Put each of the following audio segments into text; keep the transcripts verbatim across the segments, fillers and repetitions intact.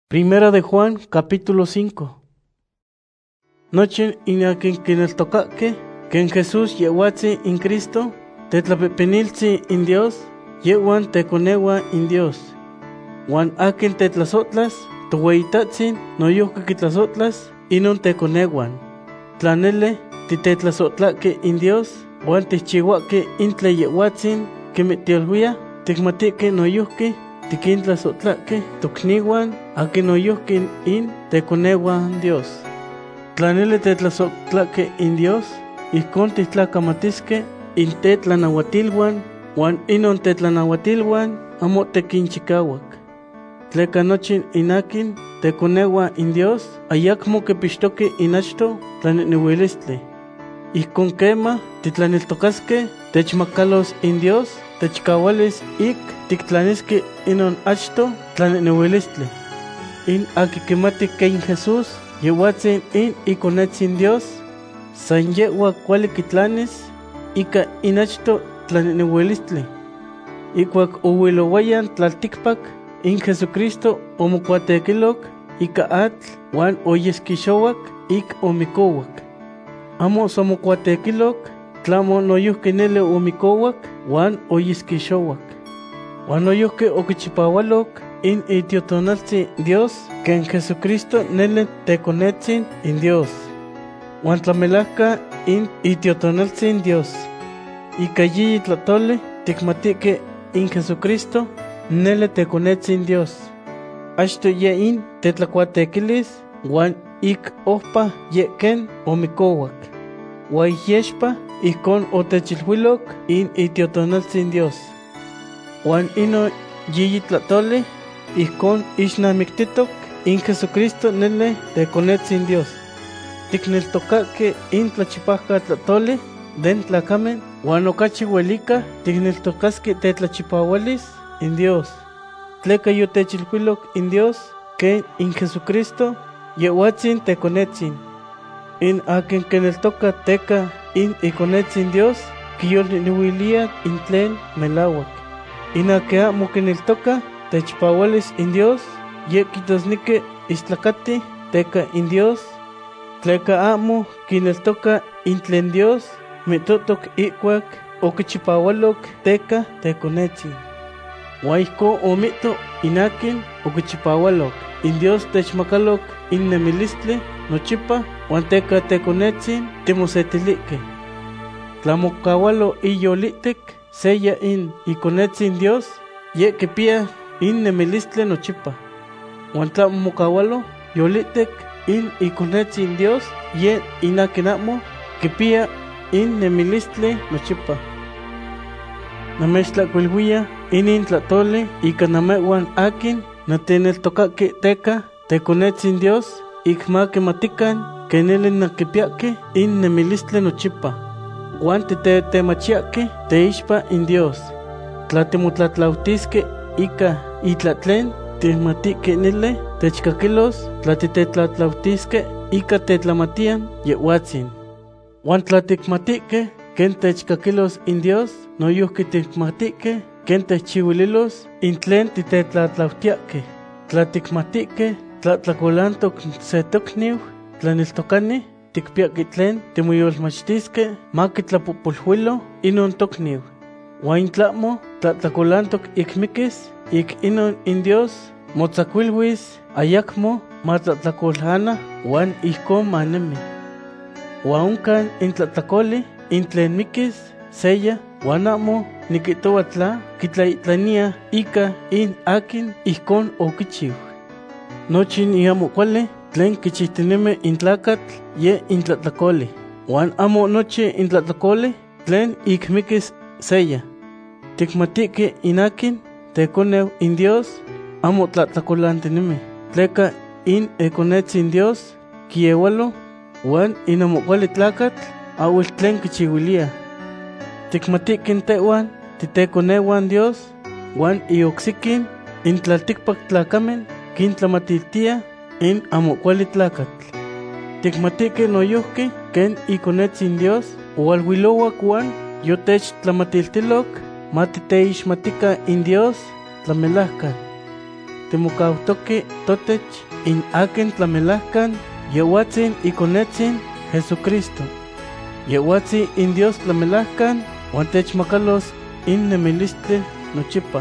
Primera de Juan, capítulo cinco. Noche inakin kineltocaque, que en Jesús yehuatzi in Cristo, tetlapepiniltzi in Dios, yehuan teconewa in Dios. Juan akin tetlazotlas, tohueitatzin, noyuhque kitlasotlas, inon teconewan. Tlanele, titetlazotlaque in Dios, Juan tichihuaque intle yehuatzin, que metiolhuia, ticmatique noyuhque, tiquintlasotlake tocniwan akin noyuhkin in teconewan Dios. Tlanele tetlasotlake in Dios, ihkon titlacamatisque in tetlanahuatilwan, wan inon tetlanahuatilwan amo tequinchicauac. Tleca nochin inakin teconewa in Dios, ayacmo quepixtoque inachto tlanehnehuilistli. Ihkon quema titlaneltocasque techmacalos in Dios, techcahualis ik tictlanisque inon achto tlanehnehuilistli. In aquikimati que in Jesús yehuatzin in iconetzin Dios, san yehua cuali kitlanis ika inachto tlanehnehuilistli. Ikuak uhuilowayan tlaltikpak in Jesucristo omocuatequilok ika atl wan oyesquixouac ik omicouac. Amo somocuatequilok tlamo noyuhque nele omicouac wan oyesquixouac. Wan noyuhque oquichipaualok in itiotonaltzi Dios, que en Jesucristo nele teconetzin in Dios. Wan tlamelahca in itiotonaltzin Dios. Ika yiyi tlatole ticmatique in Jesucristo nele teconetzin Dios. Achto ye in tetlacuatequilis wan ik ohpa ye ken omicouac. Wan yexpa ikon otechilhuilok in itiotonaltzin Dios. Wan ino yiyi tlatole ihkon ixnamictitok in Jesucristo nele teconetzin Dios. Ticneltocaque in tlachipahca tlatole den tlacamen, wan ocachi huelica ticneltocasque tetlachipaualis in Dios. Tleca yotechilhuilok in Dios, que in Jesucristo yehuatzin teconetzin. In akin keneltoca teca in iconetzin Dios, quiyolnihuilia in tlen melauac. In ake amo keneltoca techpaualis in Dios, ye quitosnique istlacati teca in Dios. Tleca amo kineltoca in tlen Dios, metotok ikuac oquichipaualok teca teconetzin. Huayco omito inakin oquichipaualok in Dios techmacalok in nemilistli nochipa wan teca teconetzin timosetilique. Tlamocaualo iyolitek seya in iconetzin Dios, ye quipia in nemilistli nochipa. Wan tlamocaualo yolitek in iconetzin Dios, ye inakinamo quipia in nemilistli nochipa. Namechtlacuilhuia inin tlatole ika namehuan akin nateneltocaque teca teconetzin Dios, ikma quematican que nele naquipiaque in nemilistli nochipa. Wan titemachiaque teixpa in Dios. Tlatimotlatlautisque ika itlatlen timatique nele techcaquilos tlatitetlautisque ika tetlamatian yehuatzin. Wan tlaticmatique ken techcaquilos in Dios, noyuhque ticmatique ken techchihuililos in tlen titetlatlautiaque. Tlaticmatique tlatlacolantoc se tocniu tlaniltocani ticpiaque tlen timoyolmachtisque maquitlapopolhuilo inon tocniu. Wan tlamo tlatlacolantoc ikmiquis ik inon in Dios, motzacuilhuis ayacmo matlatlacolhana wan ihkon manemi. Wan uncan in tlatlacoli in tlen miquis seya wan amo niquitoa tla quitlaitlanía ika in akin ihkon oquichiu. Nochin iamo cuale tlen quichihtineme in tlacatl ye in tlatlacoli. Wan amo noche in tlatlacoli tlen ikmiquis seya. Ticmatique in akin teconeu in Dios amo tlatlacolantineme. Tleca in econetzin Dios quieualo wan in amo cuale tlacatl awel tlen quichihuilia. Ticmatiquin tehuan titeconewan Dios, wan ioxiquin in tlalticpac tlacamen quintlamatiltia in amo cuali tlacatl. Ticmatiquin noyuhque ken iconetzin Dios, ualhuilowak wan yotech tlamatiltilok matiteixmatica in Dios tlamelahcan. timokautoki totech in akin tlamelajkan Yehuatzin ikonetzin Jesucristo. Yehuatzin in Dios tlamelajkan uan techmakalos in nemilistli nochipa.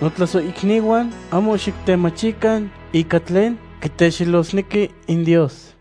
Notlasoikniuan amo xiktemachikan ika tlen kitexilosneki in Dios.